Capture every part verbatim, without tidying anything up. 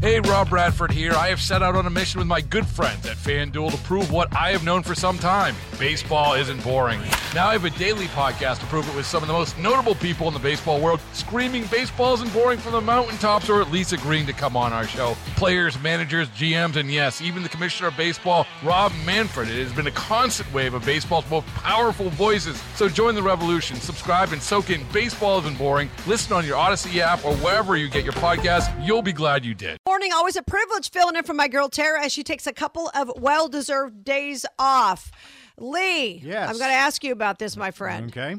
Hey, Rob Bradford here. I have set out on a mission with my good friends at FanDuel to prove what I have known for some time. Baseball isn't boring. Now I have a daily podcast to prove it with some of the most notable people in the baseball world, screaming baseball isn't boring from the mountaintops, or at least agreeing to come on our show. Players, managers, G Ms, and yes, even the commissioner of baseball, Rob Manfred. It has been a constant wave of baseball's most powerful voices. So join the revolution. Subscribe and soak in Baseball Isn't Boring. Listen on your Odyssey app or wherever you get your podcasts. You'll be glad you did. Morning, always a privilege filling in for my girl Tara as she takes a couple of well-deserved days off. Lee, yes. I'm going to ask you about this, my friend. Okay.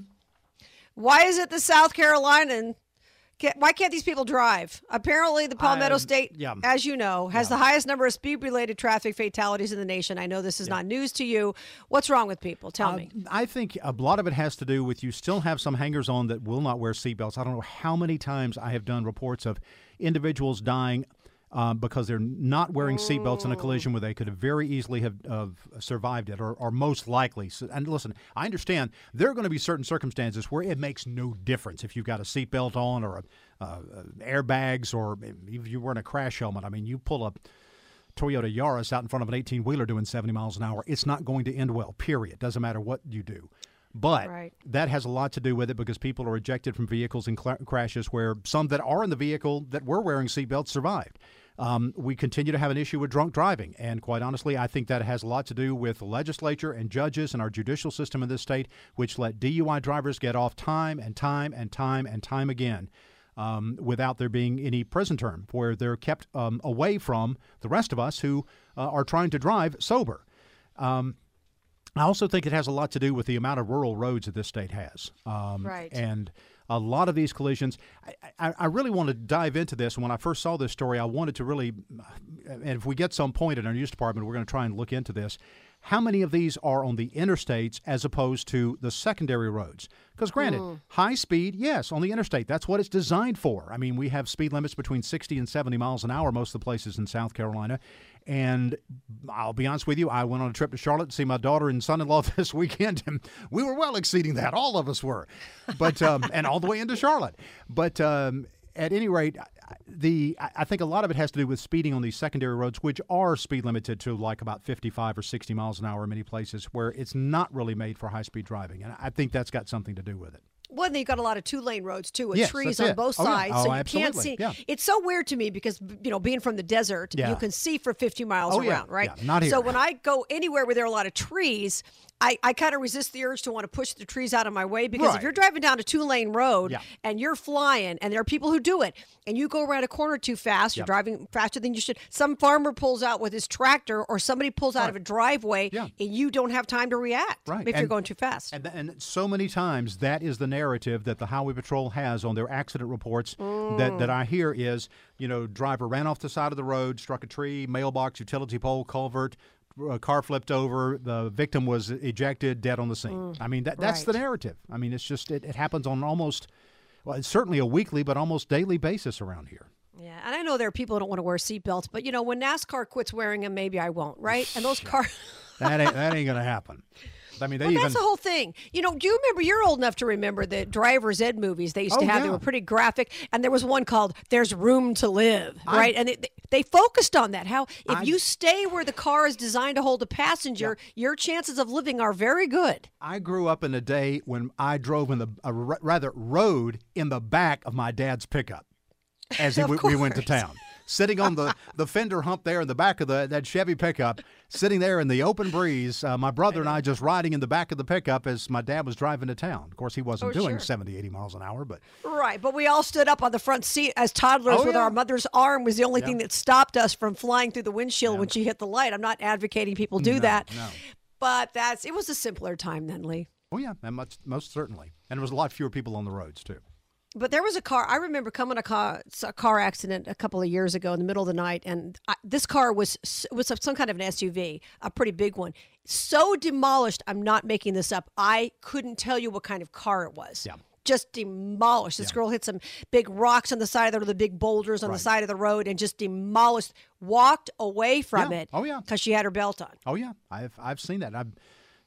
Why is it the South Carolina? Why can't these people drive? Apparently, the Palmetto I, State, yeah. as you know, has yeah. the highest number of speed-related traffic fatalities in the nation. I know this is yeah. not news to you. What's wrong with people? Tell uh, me. I think a lot of it has to do with you still have some hangers-on that will not wear seatbelts. I don't know how many times I have done reports of individuals dying Um, because they're not wearing seatbelts in a collision where they could have very easily have uh, survived it, or, or most likely. So, and listen, I understand there are going to be certain circumstances where it makes no difference if you've got a seatbelt on or a, uh, airbags, or if you're wearing a crash helmet. I mean, you pull a Toyota Yaris out in front of an eighteen-wheeler doing seventy miles an hour, it's not going to end well, period. Doesn't matter what you do. But right. that has a lot to do with it because people are ejected from vehicles in cl- crashes where some that are in the vehicle that were wearing seatbelts survived. Um, we continue to have an issue with drunk driving, and quite honestly, I think that has a lot to do with the legislature and judges and our judicial system in this state, which let D U I drivers get off time and time and time and time again um, without there being any prison term, where they're kept um, away from the rest of us who uh, are trying to drive sober. Um, I also think it has a lot to do with the amount of rural roads that this state has. Um, right. And a lot of these collisions, I, I, I really want to dive into this. And when I first saw this story, I wanted to really, and if we get some point in our news department, we're going to try and look into this. How many of these are on the interstates as opposed to the secondary roads? Because granted, mm. high speed, yes, on the interstate. That's what it's designed for. I mean, we have speed limits between sixty and seventy miles an hour most of the places in South Carolina. And I'll be honest with you, I went on a trip to Charlotte to see my daughter and son-in-law this weekend, and we were well exceeding that. All of us were, but um, and all the way into Charlotte. But um, at any rate, the I think a lot of it has to do with speeding on these secondary roads, which are speed limited to like about fifty-five or sixty miles an hour in many places, where it's not really made for high-speed driving. And I think that's got something to do with it. Well, then you've got a lot of two-lane roads, too, with yes, trees on it. both oh, sides, yeah. oh, so you absolutely. can't see. Yeah. It's so weird to me because, you know, being from the desert, yeah. you can see for fifty miles oh, around, yeah. right? Yeah, not here. So when I go anywhere where there are a lot of trees, I, I kind of resist the urge to want to push the trees out of my way because right. if you're driving down a two-lane road yeah. and you're flying, and there are people who do it, and you go around a corner too fast, yep. you're driving faster than you should. Some farmer pulls out with his tractor, or somebody pulls out right. of a driveway, yeah. and you don't have time to react right. if and, you're going too fast. And, and so many times that is the narrative that the Highway Patrol has on their accident reports mm. that, that I hear is, you know, driver ran off the side of the road, struck a tree, mailbox, utility pole, culvert, a car flipped over, the victim was ejected, dead on the scene. Mm, I mean, that that's right. the narrative. I mean, it's just, it, it happens on almost, well, it's certainly a weekly, but almost daily basis around here. Yeah, and I know there are people who don't want to wear seatbelts, but, you know, when NASCAR quits wearing them, maybe I won't, right? And those cars... that ain't, that ain't going to happen. I mean, they well, even... that's the whole thing. You know, do you remember, you're old enough to remember the Driver's Ed movies they used oh, to have? Yeah. They were pretty graphic. And there was one called There's Room to Live, I, right? And they, they focused on that. How if I, you stay where the car is designed to hold a passenger, yeah. your chances of living are very good. I grew up in a day when I drove in the, uh, rather, rode in the back of my dad's pickup as he, we, we went to town. Sitting on the, the fender hump there in the back of the that Chevy pickup, sitting there in the open breeze, uh, my brother and I just riding in the back of the pickup as my dad was driving to town. Of course, he wasn't oh, doing sure. seventy, eighty miles an hour, but... Right, but we all stood up on the front seat as toddlers oh, with yeah. our mother's arm was the only yeah. thing that stopped us from flying through the windshield yeah. when she hit the light. I'm not advocating people do no, that, no. but that's it was a simpler time then, Lee. Oh, yeah, and much, most certainly. And there was a lot fewer people on the roads, too. But there was a car, I remember coming a car, a car accident a couple of years ago in the middle of the night, and I, this car was was some kind of an S U V, a pretty big one. So demolished, I'm not making this up, I couldn't tell you what kind of car it was. Yeah. Just demolished. This yeah. girl girl hit some big rocks on the side of the road, the big boulders on right. the side of the road, and just demolished, walked away from yeah. it oh, yeah. because she had her belt on. Oh, yeah, I've, I've seen that. I've...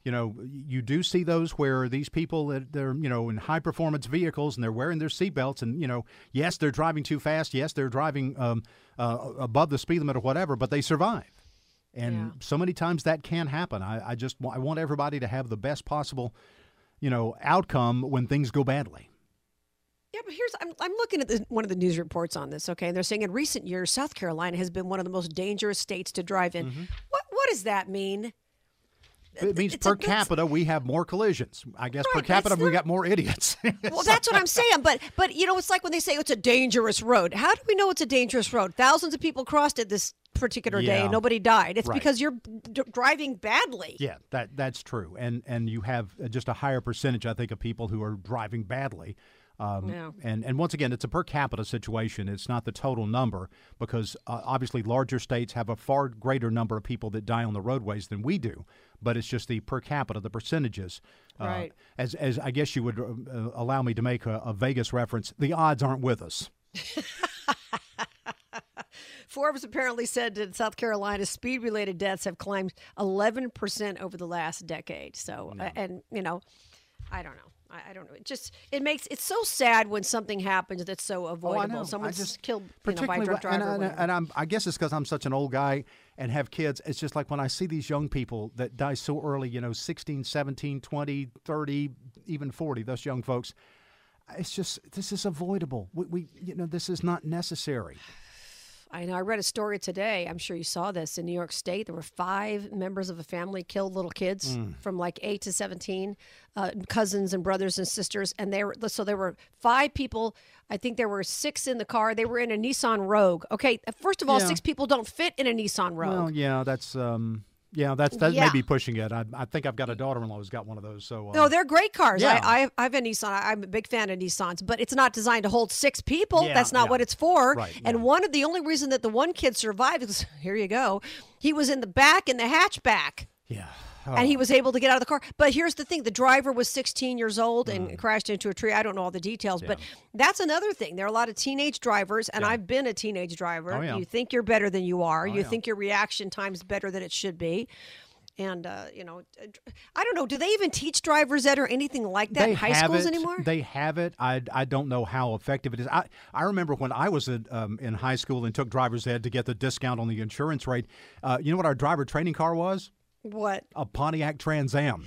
You know, you do see those where these people that they're, you know, in high performance vehicles and they're wearing their seatbelts and, you know, yes, they're driving too fast. Yes, they're driving um, uh, above the speed limit or whatever, but they survive. And Yeah. so many times that can happen. I, I just I want everybody to have the best possible, you know, outcome when things go badly. Yeah, but here's I'm I'm looking at the, one of the news reports on this. Okay, and they're saying in recent years, South Carolina has been one of the most dangerous states to drive in. Mm-hmm. What what does that mean? It means It's per a- that's- capita we have more collisions. I guess per Right, capita that's we not- got more idiots. Well, that's what I'm saying. But but you know, it's like when they say it's a dangerous road. How do we know it's a dangerous road? Thousands of people crossed it this particular day Yeah. and nobody died. It's Right. because you're d- driving badly. Yeah, that that's true, and and you have just a higher percentage, I think, of people who are driving badly. Um, Yeah. And and once again, it's a per capita situation. It's not the total number because uh, obviously larger states have a far greater number of people that die on the roadways than we do. But it's just the per capita, the percentages. Uh, Right. As as I guess you would uh, allow me to make a, a Vegas reference, the odds aren't with us. Forbes apparently said that South Carolina's speed-related deaths have climbed eleven percent over the last decade. So, uh, and you know, I don't know. I, I don't know. It just it makes it's so sad when something happens that's so avoidable. know. I Someone's just- killed you know, by a Particularly, drunk wh- and, driver. or and, whatever. and I'm, I guess it's because I'm such an old guy and have kids. It's just like when I see these young people that die so early, you know, sixteen, seventeen, twenty, thirty, even forty, those young folks, it's just, this is avoidable. We, we you know, this is not necessary. I know. I read a story today. I'm sure you saw this in New York State. There were five members of a family killed little kids Mm. from like eight to seventeen, uh, cousins and brothers and sisters. And they were so there were five people. I think there were six in the car. They were in a Nissan Rogue. Okay, first of all, Yeah. six people don't fit in a Nissan Rogue. Well, yeah, that's, um, yeah, that's, that Yeah. may be pushing it. I, I think I've got a daughter-in-law who's got one of those. So, um, No, they're great cars. Yeah. I, I, I have a Nissan. I, I'm a big fan of Nissans, but it's not designed to hold six people. Yeah, That's not yeah. what it's for. Right, and yeah. one of the only reason that the one kid survived is here you go. He was in the back in the hatchback. yeah. And he was able to get out of the car. But here's the thing. The driver was sixteen years old and Mm. crashed into a tree. I don't know all the details, but that's another thing. There are a lot of teenage drivers, and Yeah. I've been a teenage driver. Oh, yeah. You think you're better than you are. Oh, you yeah. think your reaction time's better than it should be. And, uh, you know, I don't know. Do they even teach driver's ed or anything like that They in high have schools it. anymore? They have it. I, I don't know how effective it is. I, I remember when I was in, um, in high school and took driver's ed to get the discount on the insurance rate. Uh, you know what our driver training car was? What? A Pontiac Trans Am.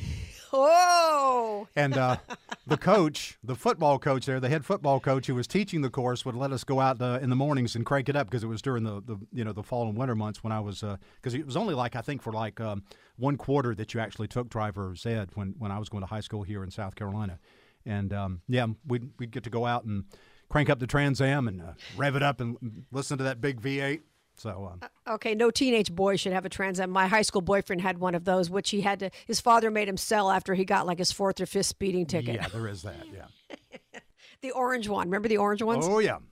Oh, And uh, the coach, the football coach there, the head football coach who was teaching the course would let us go out uh, in the mornings and crank it up because it was during the, the you know the fall and winter months when I was because uh, it was only like I think for like um, one quarter that you actually took driver's ed when, when I was going to high school here in South Carolina. And um, yeah, we'd, we'd get to go out and crank up the Trans Am and uh, rev it up and listen to that big V eight. So um, okay. No teenage boy should have a Trans Am. My high school boyfriend had one of those, which he had to. His father made him sell after he got like his fourth or fifth speeding ticket. yeah, there is that. Yeah. The orange one. Remember the orange ones? Oh yeah.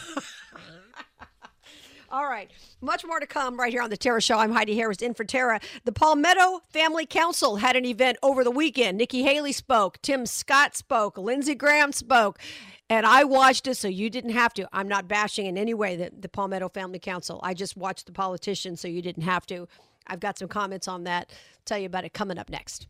All right. Much more to come right here on the Tara Show. I'm Heidi Harris in for Tara. The Palmetto Family Council had an event over the weekend. Nikki Haley spoke. Tim Scott spoke. Lindsey Graham spoke. And I watched it, so you didn't have to. I'm not bashing in any way the, the Palmetto Family Council. I just watched the politicians, so you didn't have to. I've got some comments on that. Tell you about it coming up next.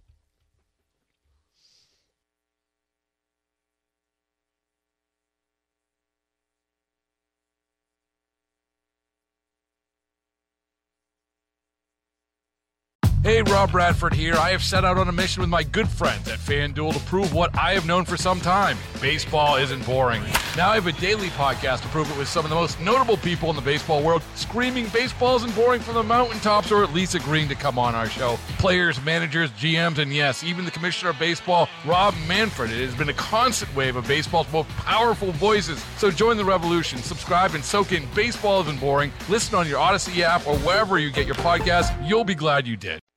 Hey, Rob Bradford here. I have set out on a mission with my good friends at FanDuel to prove what I have known for some time. Baseball isn't boring. Now I have a daily podcast to prove it with some of the most notable people in the baseball world, screaming baseball isn't boring from the mountaintops or at least agreeing to come on our show. Players, managers, G Ms, and yes, even the commissioner of baseball, Rob Manfred. It has been a constant wave of baseball's most powerful voices. So join the revolution. Subscribe and soak in Baseball Isn't Boring. Listen on your Odyssey app or wherever you get your podcast. You'll be glad you did.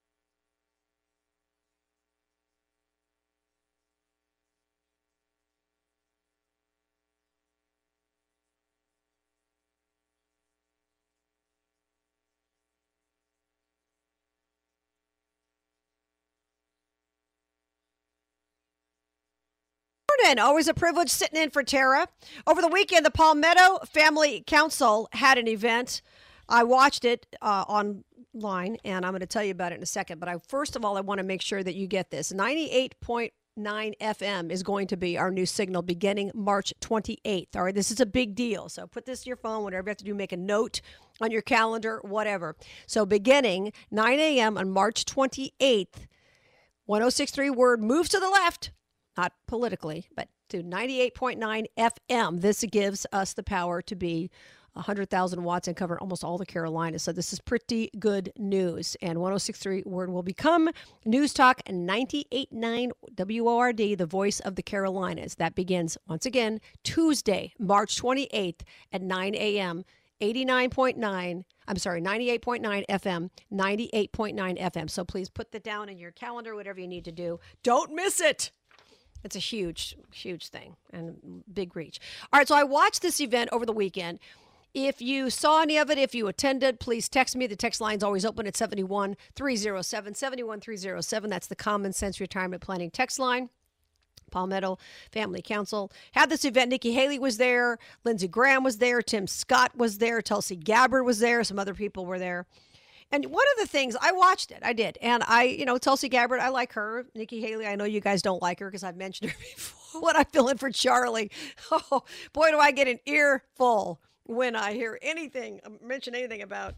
Always a privilege sitting in for Tara. Over the weekend, the Palmetto Family Council had an event. I watched it uh, online, and I'm going to tell you about it in a second. But I first of all, I want to make sure that you get this. ninety-eight point nine F M is going to be our new signal beginning March twenty-eighth. All right, this is a big deal. So put this to your phone, whatever you have to do, make a note on your calendar, whatever. So beginning nine a.m. on March twenty-eighth, one oh six point three Word moves to the left, not politically, but to ninety-eight point nine F M. This gives us the power to be one hundred thousand watts and cover almost all the Carolinas. So this is pretty good news. And one oh six point three Word will become News Talk ninety-eight point nine W O R D, the voice of the Carolinas. That begins, once again, Tuesday, March twenty-eighth at nine a.m., eighty-nine point nine, I'm sorry, ninety-eight point nine F M, ninety-eight point nine F M. So please put that down in your calendar, whatever you need to do. Don't miss it. It's a huge, huge thing and big reach. All right, so I watched this event over the weekend. If you saw any of it, if you attended, please text me. The text line's always open at seven one three oh seven, seven one three oh seven. That's the Common Sense Retirement Planning text line. Palmetto Family Council had this event. Nikki Haley was there. Lindsey Graham was there. Tim Scott was there. Tulsi Gabbard was there. Some other people were there. And one of the things, I watched it. I did. And I, you know, Tulsi Gabbard, I like her. Nikki Haley, I know you guys don't like her because I've mentioned her before. What I'm feeling for Charlie. Oh, boy, do I get an earful when I hear anything, mention anything about,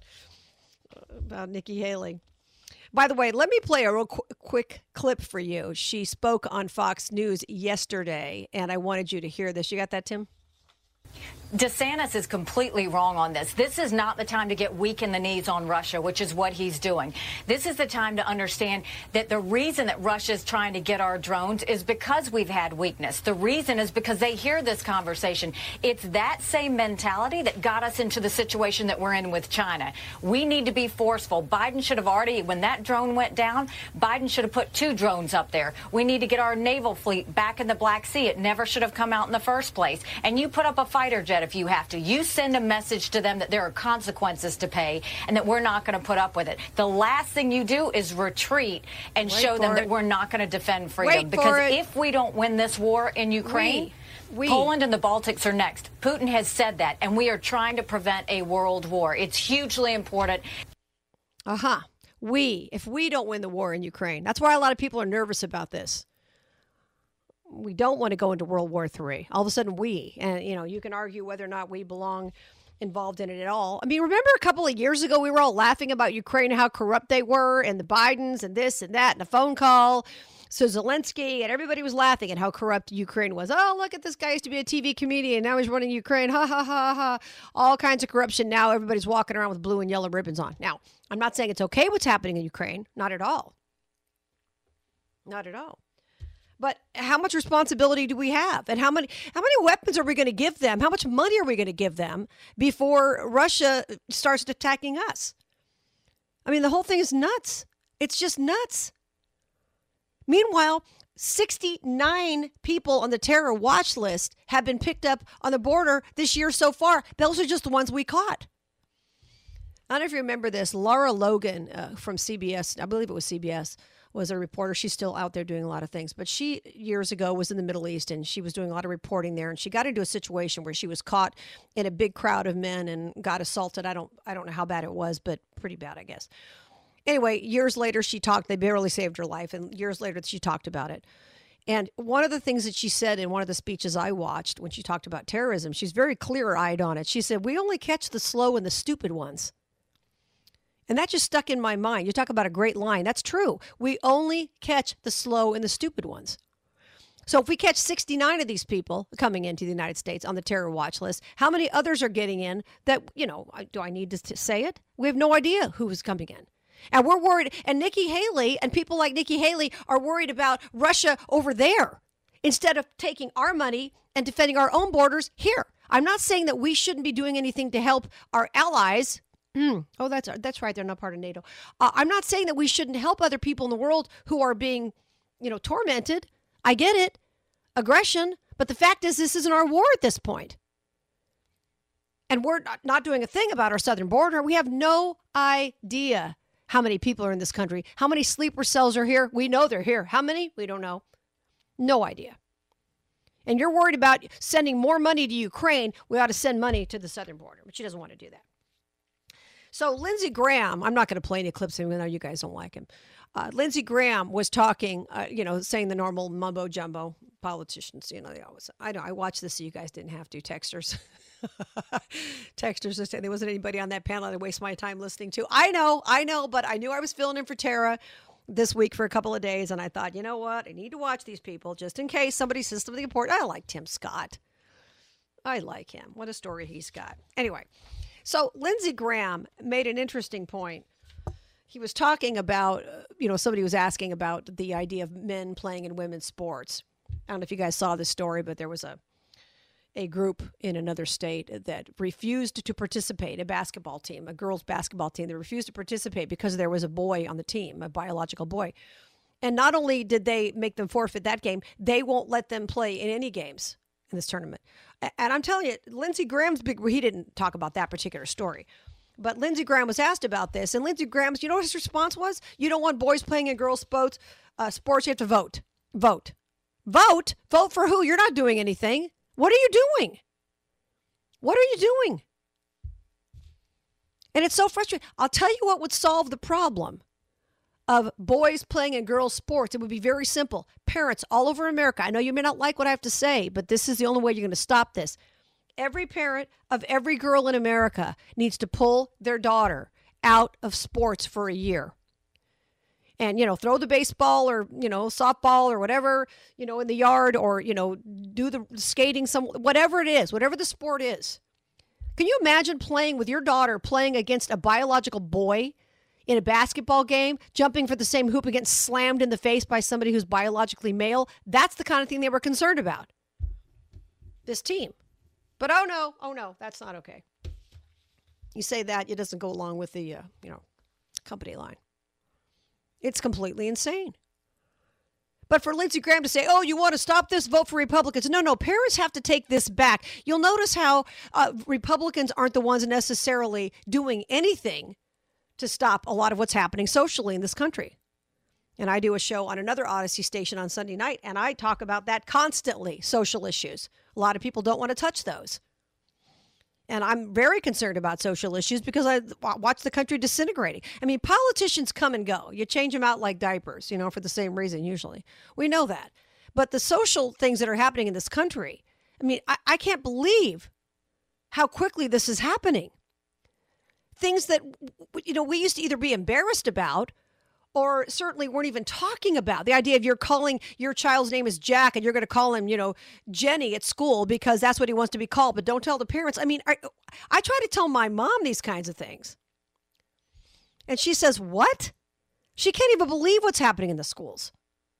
about Nikki Haley. By the way, let me play a real qu- quick clip for you. She spoke on Fox News yesterday, and I wanted you to hear this. You got that, Tim? DeSantis is completely wrong on this. This is not the time to get weak in the knees on Russia, which is what he's doing. This is the time to understand that the reason that Russia is trying to get our drones is because we've had weakness. The reason is because they hear this conversation. It's that same mentality that got us into the situation that we're in with China. We need to be forceful. Biden should have already, when that drone went down, Biden should have put two drones up there. We need to get our naval fleet back in the Black Sea. It never should have come out in the first place. And you put up a fighter jet if you have to. You send a message to them that there are consequences to pay and that we're not going to put up with it. The last thing you do is retreat and Wait show them it. that we're not going to defend freedom. Wait because if we don't win this war in Ukraine, we, we. Poland and the Baltics are next. Putin has said that, and we are trying to prevent a world war. It's hugely important. Uh-huh. We. If we don't win the war in Ukraine. That's why a lot of people are nervous about this. We don't want to go into World War Three. All of a sudden, we, and you know, you can argue whether or not we belong involved in it at all. I mean, remember a couple of years ago, we were all laughing about Ukraine and how corrupt they were, and the Bidens and this and that, and a phone call. So Zelensky and everybody was laughing at how corrupt Ukraine was. Oh, look at this guy used to be a T V comedian. Now he's running Ukraine. Ha, ha, ha, ha. All kinds of corruption. Now everybody's walking around with blue and yellow ribbons on. Now, I'm not saying it's okay what's happening in Ukraine. Not at all. Not at all. But how much responsibility do we have? And how many how many weapons are we going to give them? How much money are we going to give them before Russia starts attacking us? I mean, the whole thing is nuts. It's just nuts. Meanwhile, sixty-nine people on the terror watch list have been picked up on the border this year so far. Those are just the ones we caught. I don't know if you remember this. Laura Logan uh, from C B S, I believe it was C B S, was a reporter. She's still out there doing a lot of things. But she, years ago, was in the Middle East, and she was doing a lot of reporting there. And she got into a situation where she was caught in a big crowd of men and got assaulted. I don't I don't know how bad it was, but pretty bad, I guess. Anyway, years later, she talked. They barely saved her life. And years later, she talked about it. And one of the things that she said in one of the speeches I watched when she talked about terrorism, she's very clear-eyed on it. She said, we only catch the slow and the stupid ones. And that just stuck in my mind. You talk about a great line. That's true. We only catch the slow and the stupid ones. So if we catch sixty-nine of these people coming into the United States on the terror watch list, how many others are getting in that, you know, do I need to say it? We have no idea who is coming in. And we're worried. And Nikki Haley and people like Nikki Haley are worried about Russia over there instead of taking our money and defending our own borders here. I'm not saying that we shouldn't be doing anything to help our allies. Mm. Oh, that's that's right. They're not part of NATO. Uh, I'm not saying that we shouldn't help other people in the world who are being, you know, tormented. I get it. Aggression. But the fact is, this isn't our war at this point. And we're not, not doing a thing about our southern border. We have no idea how many people are in this country. How many sleeper cells are here? We know they're here. How many? We don't know. No idea. And you're worried about sending more money to Ukraine. We ought to send money to the southern border. But she doesn't want to do that. So Lindsey Graham, I'm not going to play any clips of him. I know you guys don't like him. Uh, Lindsey Graham was talking, uh, you know, saying the normal mumbo jumbo. Politicians, you know, they always. I know. I watched this so you guys didn't have to. Texters, texters are saying there wasn't anybody on that panel I'd waste my time listening to. I know, I know, but I knew I was filling in for Tara this week for a couple of days, and I thought, you know what, I need to watch these people just in case somebody says something important. I like Tim Scott. I like him. What a story he's got. Anyway, so Lindsey Graham made an interesting point. He was talking about, uh, you know, somebody was asking about the idea of men playing in women's sports. I don't know if you guys saw this story, but there was a a group in another state that refused to participate, a basketball team, a girls' basketball team. They refused to participate because there was a boy on the team, a biological boy. And not only did they make them forfeit that game, they won't let them play in any games in this tournament. And I'm telling you, Lindsey Graham's big, well, he didn't talk about that particular story. But Lindsey Graham was asked about this, and Lindsey Graham's, you know what his response was? You don't want boys playing in girls' sports, uh, sports, you have to vote. Vote. Vote? Vote for who? You're not doing anything. What are you doing? What are you doing? And it's so frustrating. I'll tell you what would solve the problem of boys playing in girls' sports. It would be very simple. Parents all over America, I know you may not like what I have to say, but this is the only way you're going to stop this. Every parent of every girl in America needs to pull their daughter out of sports for a year. And, you know, throw the baseball or, you know, softball or whatever, you know, in the yard, or, you know, do the skating, some, whatever it is, whatever the sport is. Can you imagine playing with your daughter, playing against a biological boy in a basketball game, jumping for the same hoop and getting slammed in the face by somebody who's biologically male? That's the kind of thing they were concerned about. This team. But oh no, oh no, that's not okay. You say that, it doesn't go along with the, uh, you know, company line. It's completely insane. But for Lindsey Graham to say, oh, you want to stop this, vote for Republicans. No, no, parents have to take this back. You'll notice how uh, Republicans aren't the ones necessarily doing anything to stop a lot of what's happening socially in this country. And I do a show on another Odyssey station on Sunday night, and I talk about that constantly, social issues. A lot of people don't want to touch those. And I'm very concerned about social issues because I watch the country disintegrating. I mean, politicians come and go. You change them out like diapers, you know, for the same reason usually. We know that. But the social things that are happening in this country, I mean, I, I can't believe how quickly this is happening. Things that, you know, we used to either be embarrassed about or certainly weren't even talking about. The idea of you're calling your child's name is Jack and you're going to call him, you know, Jenny at school because that's what he wants to be called, but don't tell the parents. I mean, I, I try to tell my mom these kinds of things. And she says, what? She can't even believe what's happening in the schools.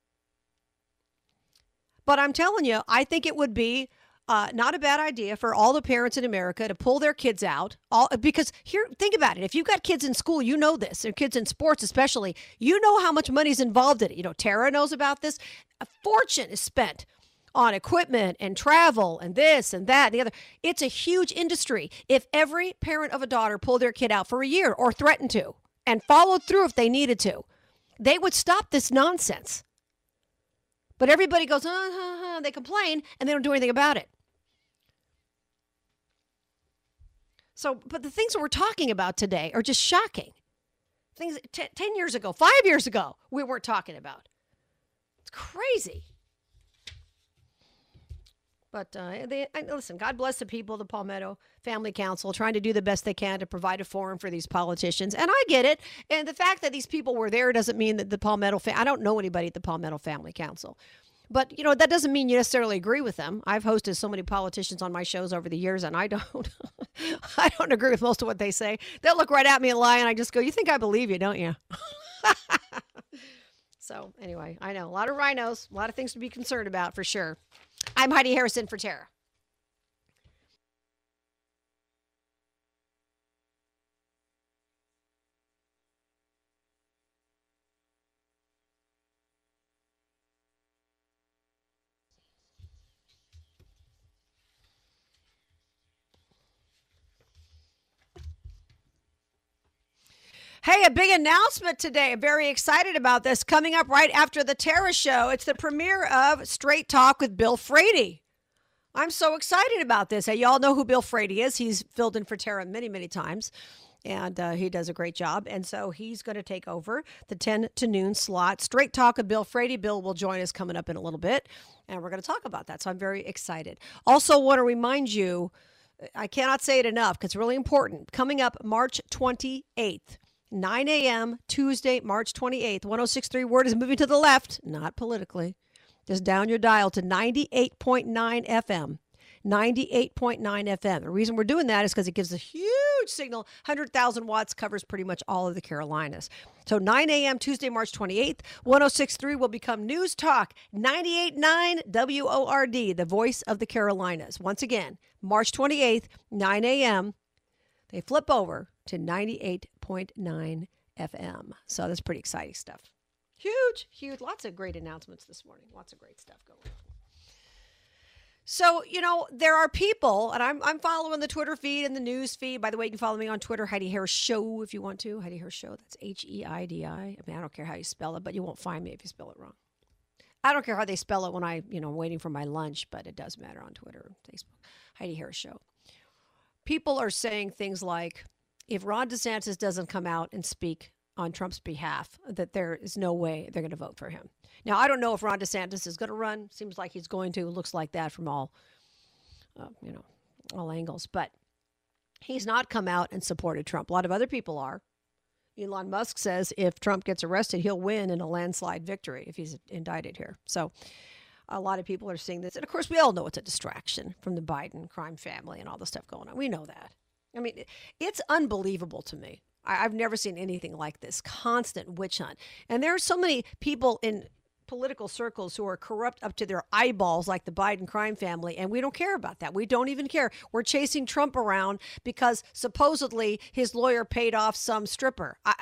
But I'm telling you, I think it would be Uh, not a bad idea for all the parents in America to pull their kids out. All because here, think about it. If you've got kids in school, you know this. Or kids in sports, especially, you know how much money's involved in it. You know, Tara knows about this. A fortune is spent on equipment and travel and this and that and the other. It's a huge industry. If every parent of a daughter pulled their kid out for a year or threatened to and followed through if they needed to, they would stop this nonsense. But everybody goes, uh, uh, uh, they complain, and they don't do anything about it. So, but the things that we're talking about today are just shocking. Things t- ten years ago, five years ago, we weren't talking about. It's crazy. But uh, they, I, listen, God bless the people of the Palmetto Family Council trying to do the best they can to provide a forum for these politicians. And I get it. And the fact that these people were there doesn't mean that the Palmetto, fa- I don't know anybody at the Palmetto Family Council. But, you know, that doesn't mean you necessarily agree with them. I've hosted so many politicians on my shows over the years, and I don't, I don't agree with most of what they say. They'll look right at me and lie, and I just go, you think I believe you, don't you? So, anyway, I know. A lot of rhinos, a lot of things to be concerned about, for sure. I'm Heidi Harrison for Tara. Hey, a big announcement today. I'm very excited about this. Coming up right after the Tara Show, it's the premiere of Straight Talk with Bill Frady. I'm so excited about this. Hey, y'all know who Bill Frady is. He's filled in for Tara many, many times. And uh, he does a great job. And so he's going to take over the ten to noon slot. Straight Talk of Bill Frady. Bill will join us coming up in a little bit. And we're going to talk about that. So I'm very excited. Also want to remind you, I cannot say it enough because it's really important. Coming up March twenty-eighth, nine a.m. Tuesday, March twenty-eighth, one oh six point three Word is moving to the left, not politically. Just down your dial to ninety-eight point nine F M. ninety-eight point nine F M. The reason we're doing that is because it gives a huge signal. one hundred thousand watts covers pretty much all of the Carolinas. So nine a.m. Tuesday, March twenty-eighth, one oh six point three will become News Talk ninety-eight point nine W O R D, the voice of the Carolinas. Once again, March twenty-eighth, nine a.m., they flip over to ninety-eight point nine F M. So that's pretty exciting stuff. Huge, huge. Lots of great announcements this morning. Lots of great stuff going on. So, you know, there are people, and I'm I'm following the Twitter feed and the news feed. By the way, you can follow me on Twitter, Heidi Harris Show, if you want to. Heidi Harris Show, that's H E I D I. I mean, I don't care how you spell it, but you won't find me if you spell it wrong. I don't care how they spell it when I, you know, I'm waiting for my lunch, but it does matter on Twitter and Facebook. Heidi Harris Show. People are saying things like, if Ron DeSantis doesn't come out and speak on Trump's behalf, that there is no way they're going to vote for him. Now, I don't know if Ron DeSantis is going to run. Seems like he's going to. It looks like that from all, uh, you know, all angles. But he's not come out and supported Trump. A lot of other people are. Elon Musk says if Trump gets arrested, he'll win in a landslide victory if he's indicted here. So a lot of people are seeing this. And, of course, we all know it's a distraction from the Biden crime family and all the stuff going on. We know that. I mean, it's unbelievable to me. I've never seen anything like this constant witch hunt. And there are so many people in political circles who are corrupt up to their eyeballs, like the Biden crime family, and we don't care about that. We don't even care. We're chasing Trump around because supposedly his lawyer paid off some stripper. I,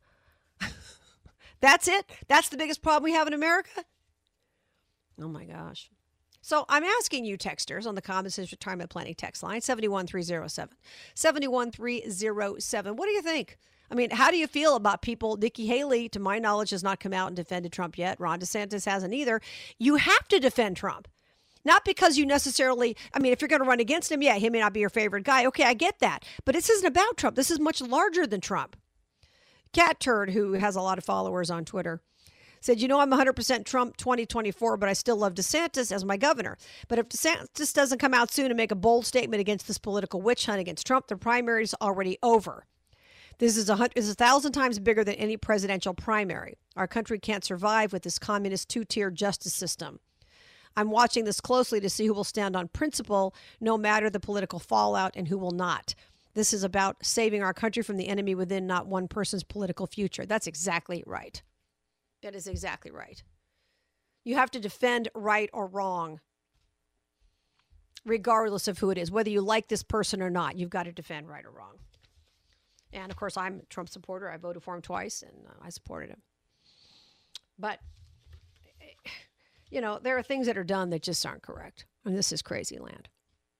that's it? That's the biggest problem we have in America? Oh, my gosh. So I'm asking you texters on the Common Sense Retirement Planning text line, seven one three oh seven, seven one three oh seven. What do you think? I mean, how do you feel about people? Nikki Haley, to my knowledge, has not come out and defended Trump yet. Ron DeSantis hasn't either. You have to defend Trump. Not because you necessarily, I mean, if you're going to run against him, yeah, he may not be your favorite guy. Okay, I get that. But this isn't about Trump. This is much larger than Trump. Cat Turd, who has a lot of followers on Twitter, said, you know, I'm one hundred percent Trump twenty twenty-four, but I still love DeSantis as my governor. But if DeSantis doesn't come out soon and make a bold statement against this political witch hunt against Trump, the primary is already over. This is a, hundred, is a thousand times bigger than any presidential primary. Our country can't survive with this communist two-tier justice system. I'm watching this closely to see who will stand on principle, no matter the political fallout, and who will not. This is about saving our country from the enemy within, not one person's political future. That's exactly right. That is exactly right. You have to defend right or wrong, regardless of who it is. Whether you like this person or not, you've got to defend right or wrong. And, of course, I'm a Trump supporter. I voted for him twice, and uh, I supported him. But, you know, there are things that are done that just aren't correct. And this is crazy land.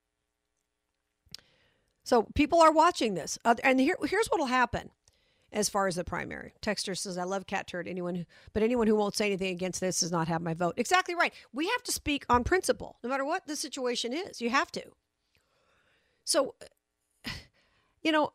So people are watching this. Uh, and here, here's what will happen as far as the primary. Texter says, I love Cat Turd, anyone who, but anyone who won't say anything against this does not have my vote. Exactly right. We have to speak on principle, no matter what the situation is. You have to. So, you know,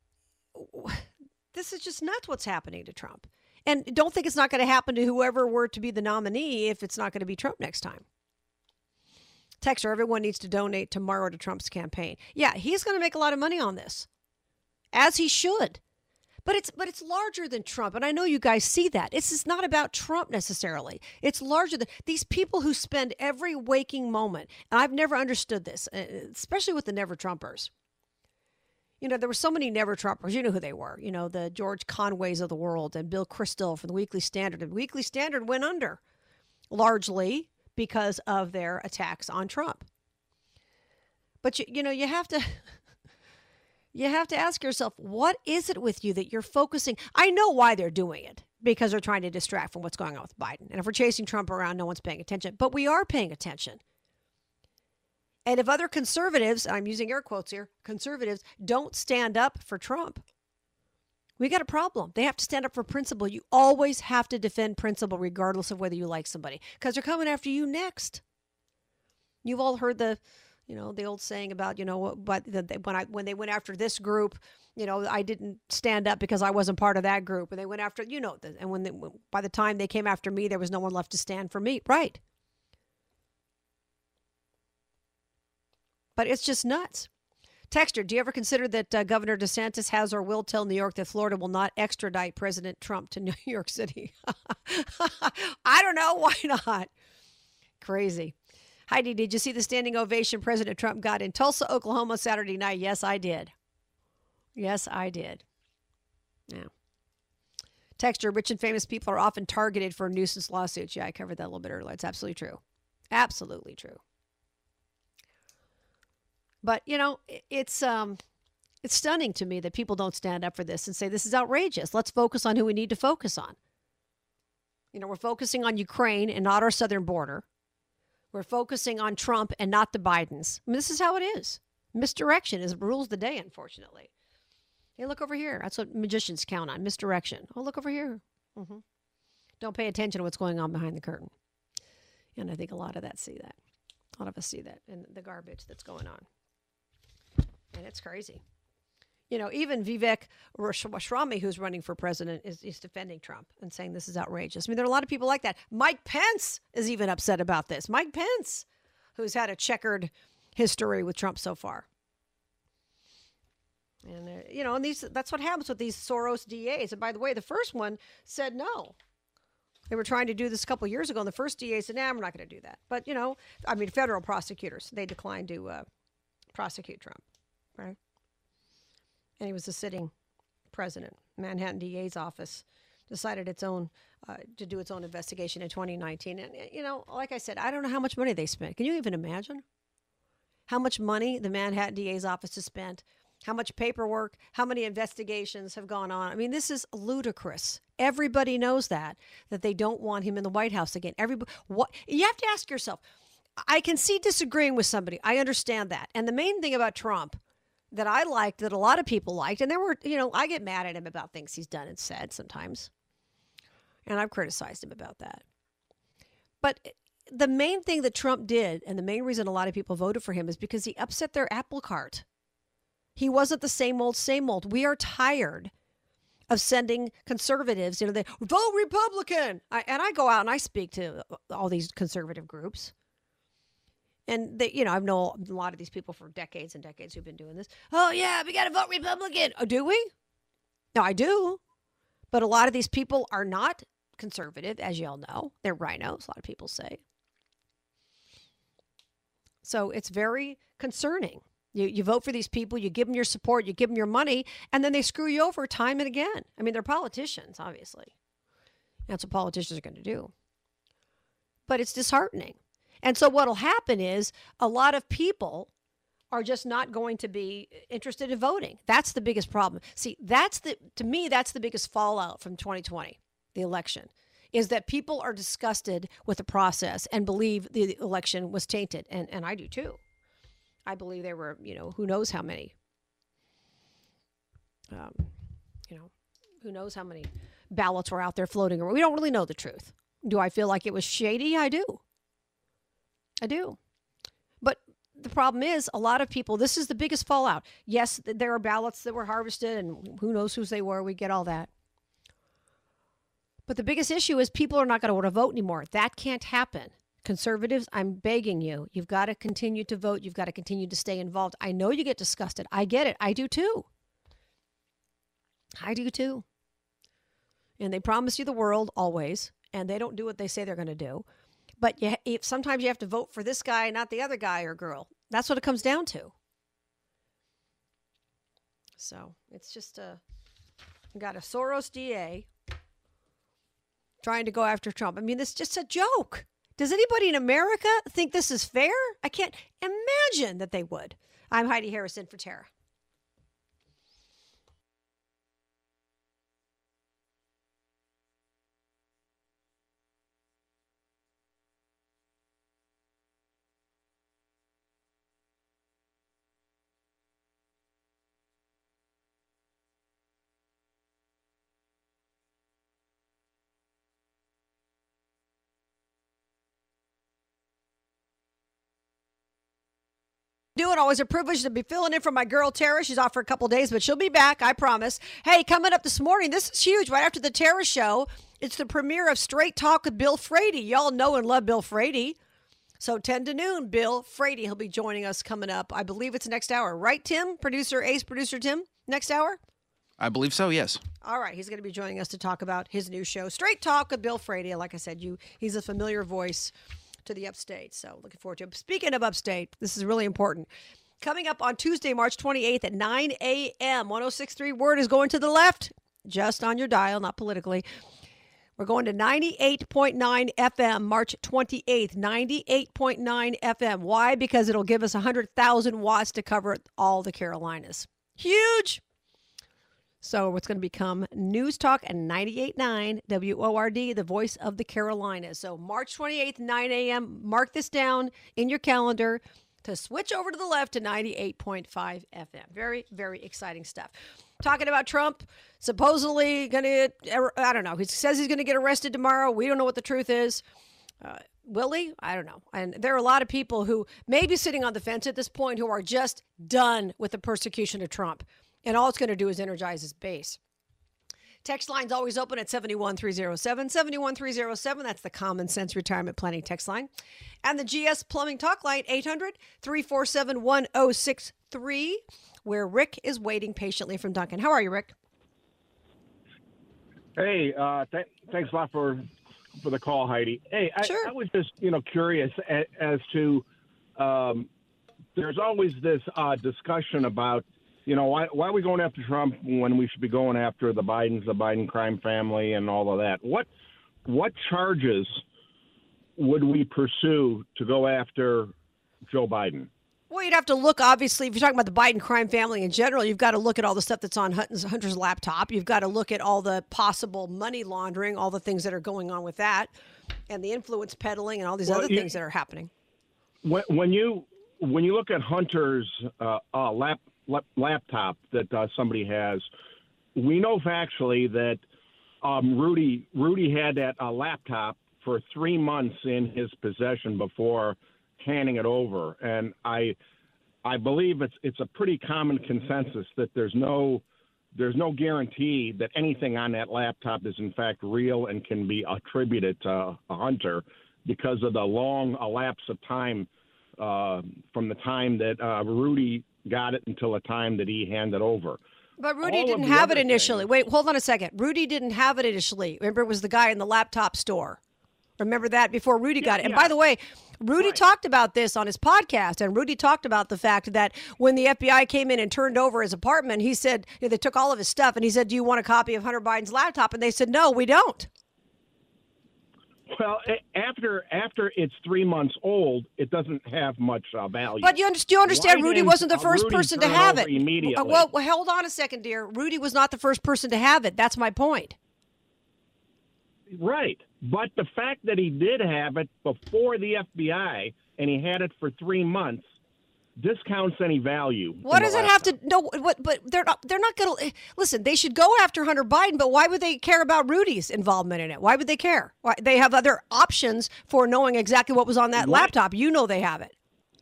this is just nuts what's happening to Trump. And don't think it's not going to happen to whoever were to be the nominee if it's not going to be Trump next time. Texter, everyone needs to donate tomorrow to Trump's campaign. Yeah, he's going to make a lot of money on this, as he should. But it's but it's larger than Trump, and I know you guys see that. This is not about Trump necessarily. It's larger than these people who spend every waking moment. And I've never understood this, especially with the Never Trumpers. You know, there were so many Never Trumpers. You know who they were. You know, the George Conways of the world and Bill Kristol from the Weekly Standard. And the Weekly Standard went under, largely because of their attacks on Trump. But, you, you know, you have to... You have to ask yourself, what is it with you that you're focusing? I know why they're doing it, because they're trying to distract from what's going on with Biden. And if we're chasing Trump around, no one's paying attention. But we are paying attention. And if other conservatives, I'm using air quotes here, conservatives don't stand up for Trump, we got a problem. They have to stand up for principle. You always have to defend principle regardless of whether you like somebody, because they're coming after you next. You've all heard the... You know, the old saying about, you know, but the, when I when they went after this group, you know, I didn't stand up because I wasn't part of that group. And they went after, you know, and when they, by the time they came after me, there was no one left to stand for me. Right. But it's just nuts. Texter, do you ever consider that uh, Governor DeSantis has or will tell New York that Florida will not extradite President Trump to New York City? I don't know. Why not? Crazy. Heidi, did you see the standing ovation President Trump got in Tulsa, Oklahoma Saturday night? Yes, I did. Yes, I did. Yeah. Texture, rich and famous people are often targeted for nuisance lawsuits. Yeah, I covered that a little bit earlier. It's absolutely true. Absolutely true. But, you know, it's um, it's stunning to me that people don't stand up for this and say, this is outrageous. Let's focus on who we need to focus on. You know, we're focusing on Ukraine and not our southern border. We're focusing on Trump and not the Bidens. I mean, this is how it is. Misdirection is rules the day, unfortunately. Hey, look over here. That's what magicians count on, misdirection. Oh, look over here. Mm-hmm. Don't pay attention to what's going on behind the curtain. And I think a lot of that see that. A lot of us see that in the garbage that's going on. And it's crazy. You know, even Vivek Ramaswamy, who's running for president, is, is defending Trump and saying this is outrageous. I mean, there are a lot of people like that. Mike Pence is even upset about this. Mike Pence, who's had a checkered history with Trump so far. And, uh, you know, and these that's what happens with these Soros D As. And by the way, the first one said no. They were trying to do this a couple of years ago, and the first D A said, nah, we're not going to do that. But, you know, I mean, federal prosecutors, they declined to uh, prosecute Trump, right? And he was a sitting president. Manhattan D A's office decided its own uh, to do its own investigation in twenty nineteen. And, you know, like I said, I don't know how much money they spent. Can you even imagine how much money the Manhattan D A's office has spent? How much paperwork, how many investigations have gone on? I mean, this is ludicrous. Everybody knows that, that they don't want him in the White House again. Everybody, what you have to ask yourself, I can see disagreeing with somebody. I understand that. And the main thing about Trump that I liked, that a lot of people liked, and there were, you know, I get mad at him about things he's done and said sometimes. And I've criticized him about that. But the main thing that Trump did, and the main reason a lot of people voted for him, is because he upset their apple cart. He wasn't the same old, same old. We are tired of sending conservatives, you know, they vote Republican. I, and I go out and I speak to all these conservative groups. And, they, you know, I've known a lot of these people for decades and decades who've been doing this. Oh, yeah, we got to vote Republican. Oh, do we? No, I do. But a lot of these people are not conservative, as you all know. They're rhinos, a lot of people say. So it's very concerning. You you vote for these people, you give them your support, you give them your money, and then they screw you over time and again. I mean, they're politicians, obviously. That's what politicians are going to do. But it's disheartening. And so what will happen is a lot of people are just not going to be interested in voting. That's the biggest problem. See, that's the to me, that's the biggest fallout from twenty twenty, the election, is that people are disgusted with the process and believe the election was tainted. And, and I do too. I believe there were, you know, who knows how many, um, you know, who knows how many ballots were out there floating around. We don't really know the truth. Do I feel like it was shady? I do. I do. But the problem is a lot of people, this is the biggest fallout. Yes, there are ballots that were harvested and who knows whose they were. We get all that. But the biggest issue is people are not going to want to vote anymore. That can't happen. Conservatives, I'm begging you, you've got to continue to vote. You've got to continue to stay involved. I know you get disgusted. I get it. I do too. I do too. And they promise you the world always, and they don't do what they say they're going to do. But you, if, sometimes you have to vote for this guy, not the other guy or girl. That's what it comes down to. So it's just a, you got a Soros D A trying to go after Trump. I mean, it's just a joke. Does anybody in America think this is fair? I can't imagine that they would. I'm Heidi Harrison for Tara. Doing always a privilege to be filling in for my girl Tara. She's off for a couple days, but she'll be back, I promise. Hey, coming up this morning, this is huge. Right after the Tara show, it's the premiere of Straight Talk with Bill Frady. Y'all know and love Bill Frady. So ten to noon, Bill Frady, he'll be joining us coming up. I believe it's next hour. Right, Tim? Producer, ace producer Tim? Next hour? I believe so, yes. All right, he's going to be joining us to talk about his new show, Straight Talk with Bill Frady. Like I said, you he's a familiar voice to the upstate, so looking forward to it. Speaking of upstate, this is really important. Coming up on Tuesday, March twenty-eighth at nine a.m., one oh six point three Word is going to the left, just on your dial, not politically. We're going to ninety-eight point nine F M, March twenty-eighth, ninety-eight point nine F M. Why? Because it'll give us one hundred thousand watts to cover all the Carolinas. Huge! So it's going to become News Talk and ninety-eight point nine W O R D, the voice of the Carolinas. So March twenty-eighth, nine a.m., mark this down in your calendar to switch over to the left to ninety-eight point five F M. Very, very exciting stuff. Talking about Trump, supposedly going to, I don't know, he says he's going to get arrested tomorrow. We don't know what the truth is. Uh, will he? I don't know. And there are a lot of people who may be sitting on the fence at this point who are just done with the persecution of Trump. And all it's going to do is energize his base. Text line's always open at seven one three oh seven, seven one three oh seven. That's the Common Sense Retirement Planning text line. And the G S Plumbing talk line, eight hundred, three four seven, one oh six three, where Rick is waiting patiently from Duncan. How are you, Rick? Hey, uh, th- thanks a lot for for the call, Heidi. Hey, I, sure. I was just, you know, curious as, as to, um, there's always this uh, discussion about, you know, why, why are we going after Trump when we should be going after the Bidens, the Biden crime family, and all of that? What what charges would we pursue to go after Joe Biden? Well, you'd have to look, obviously, if you're talking about the Biden crime family in general, you've got to look at all the stuff that's on Hunter's, Hunter's laptop. You've got to look at all the possible money laundering, all the things that are going on with that, and the influence peddling and all these well, other you, things that are happening. When, when you when you look at Hunter's uh, uh, lap, lap, laptop that uh, somebody has, we know factually that um, Rudy Rudy had that uh, laptop for three months in his possession before handing it over, and I I believe it's it's a pretty common consensus that there's no there's no guarantee that anything on that laptop is in fact real and can be attributed to a Hunter because of the long elapse of time uh, from the time that uh, Rudy got it until the time that he handed over. But Rudy All didn't of the have it other initially. things- Wait, hold on a second. Rudy didn't have it initially. Remember, it was the guy in the laptop store. Remember that before Rudy got it. And yeah. by the way, Rudy Right. talked about this on his podcast, and Rudy talked about the fact that when the F B I came in and turned over his apartment, he said, you know, they took all of his stuff, and he said, do you want a copy of Hunter Biden's laptop? And they said, no, we don't. Well, a- after after it's three months old, it doesn't have much uh, value. But you, under- do you understand Why Rudy didn't, wasn't the uh, first Rudy person to turn have over it. immediately? Well, well, hold on a second, dear. Rudy was not the first person to have it. That's my point. Right. But the fact that he did have it before the F B I and he had it for three months discounts any value. What in does the it have laptop. to? No, what? But they're not. They're not going to listen. They should go after Hunter Biden. But why would they care about Rudy's involvement in it? Why would they care? Why, they have other options for knowing exactly what was on that What? laptop. You know they have it.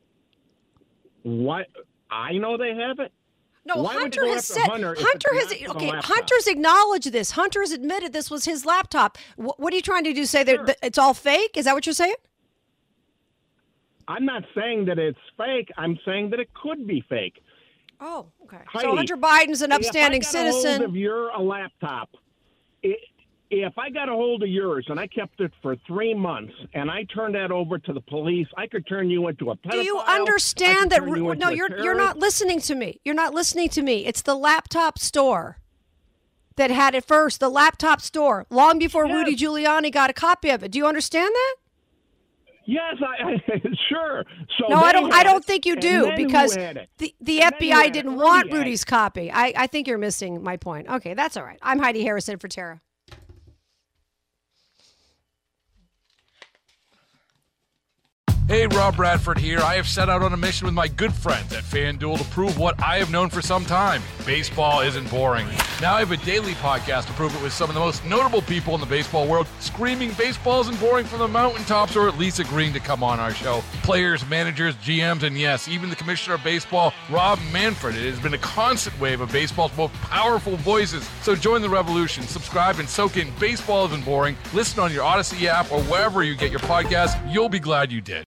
What? I know they have it. No, Why would Hunter they go has after said. Hunter if Hunter it's has not the okay. laptop? Hunter's acknowledged this. Hunter's admitted this was his laptop. What, what are you trying to do? Say Sure. that, that it's all fake? Is that what you're saying? I'm not saying that it's fake. I'm saying that it could be fake. Oh, okay. so Heidi, Hunter Biden's an upstanding if I got a citizen. hold of your a laptop, i if I got a hold of yours and I kept it for three months and I turned that over to the police, I could turn you into a pedophile. Do you I could understand that? turn you Ru- into No, a you're you're terrorist. not listening to me. You're not listening to me. It's the laptop store that had it first. The laptop store, long before Yes. Rudy Giuliani got a copy of it. Do you understand that? Yes, I, I sure. So No, I they don't. I had don't it, think you and do then who because had it? the the And F then B who I had it? didn't Rudy want had it. Rudy's copy. I I think you're missing my point. Okay, that's all right. I'm Heidi Harrison for Tara. Hey, Rob Bradford here. I have set out on a mission with my good friends at FanDuel to prove what I have known for some time. Baseball isn't boring. Now I have a daily podcast to prove it with some of the most notable people in the baseball world, screaming baseball isn't boring from the mountaintops, or at least agreeing to come on our show. Players, managers, G Ms, and yes, even the commissioner of baseball, Rob Manfred. It has been a constant wave of baseball's most powerful voices. So join the revolution. Subscribe and soak in Baseball Isn't Boring. Listen on your Odyssey app or wherever you get your podcasts. You'll be glad you did.